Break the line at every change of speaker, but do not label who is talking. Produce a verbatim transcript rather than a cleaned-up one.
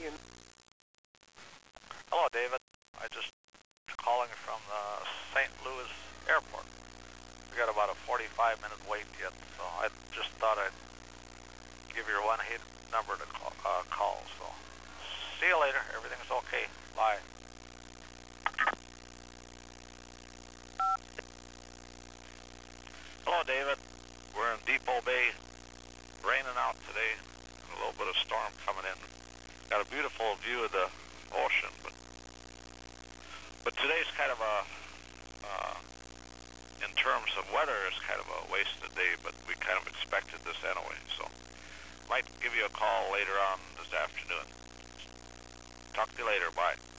and
Hello, David. I just calling from the Saint Louis airport. We got about a forty-five minute wait yet, so I just thought I'd give your one eight number to call, uh, call. So see you later. Everything's okay. Bye. Hello, David. We're in Depot Bay. Raining out today. A little bit of storm coming in. Got a beautiful view of the ocean, but but today's kind of a, uh, in terms of weather, it's kind of a wasted day, but we kind of expected this anyway, so might give you a call later on this afternoon. Talk to you later. Bye.